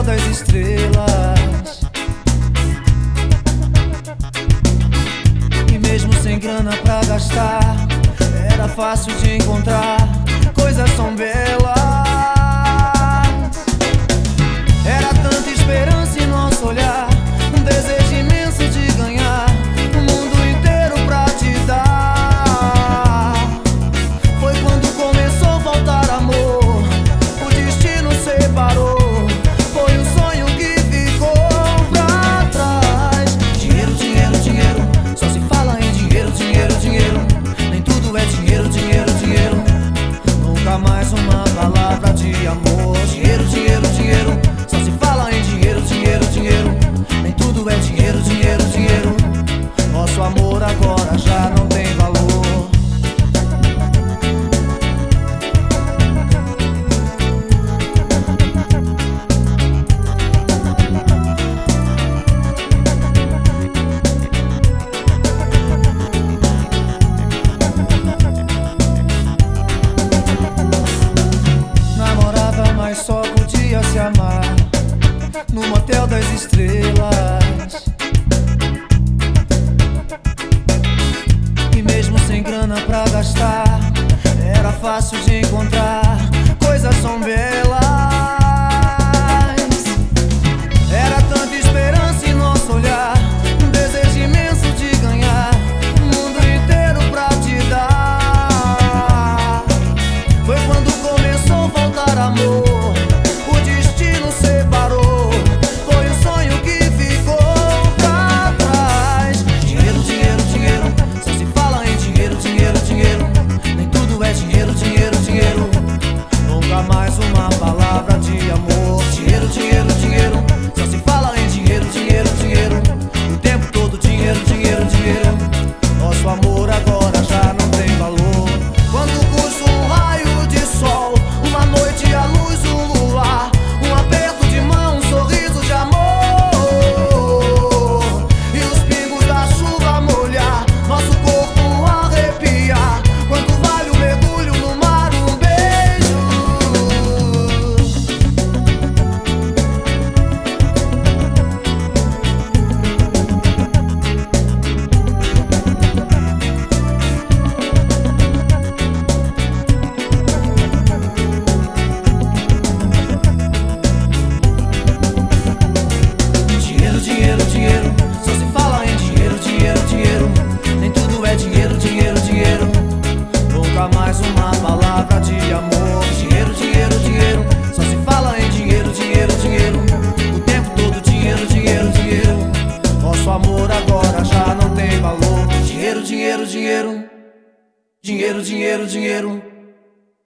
das estrelas. E mesmo sem grana pra gastar, era fácil de encontrar coisas tão belas. Era tanta esperança em nosso olhar, um desejo imenso de ganhar o mundo inteiro pra te dar. Foi quando começou a faltar amor, o destino separou. Foi o sonho que ficou pra trás. Dinheiro, dinheiro, dinheiro, só se fala em dinheiro, dinheiro, dinheiro. Nem tudo é dinheiro, dinheiro, dinheiro. Nunca mais uma palavra de amor. Dinheiro, dinheiro, dinheiro, só se fala em dinheiro, dinheiro, dinheiro. Nem tudo é dinheiro, dinheiro, dinheiro. Nosso amor agora já não tem valor. Namorava, mas só podia se amar no motel das estrelas. E mesmo sem grana pra gastar, era fácil de encontrar coisas tão belas. Era tanta esperança em nosso olhar, um desejo imenso de ganhar o mundo inteiro pra te dar. Foi quando começou a faltar amor, o destino separou. Foi o sonho que ficou pra trás. Dinheiro, dinheiro, dinheiro, só se fala em dinheiro, dinheiro, dinheiro. Nem tudo é dinheiro, dinheiro, dinheiro. Nunca mais uma palavra de amor. Dinheiro, dinheiro, dinheiro, só se fala em dinheiro, dinheiro, dinheiro. O tempo todo dinheiro, dinheiro, dinheiro. Nosso amor agora já não tem valor. Quanto custa um raio de sol, uma noite à luz do luar, um aperto de mão, um sorriso de amor, e os pingos da chuva molhar nosso corpo arrepiar. Quanto vale o mergulho no mar, um beijo. Dinheiro, dinheiro, dinheiro, só se fala em dinheiro, dinheiro, dinheiro. Nem tudo é dinheiro, dinheiro, dinheiro. Nunca mais uma palavra de amor. Dinheiro, dinheiro, dinheiro, só se fala em dinheiro, dinheiro, dinheiro. O tempo todo dinheiro, dinheiro, dinheiro. Nosso amor agora já não tem valor. Dinheiro, dinheiro, dinheiro. Dinheiro, dinheiro, dinheiro.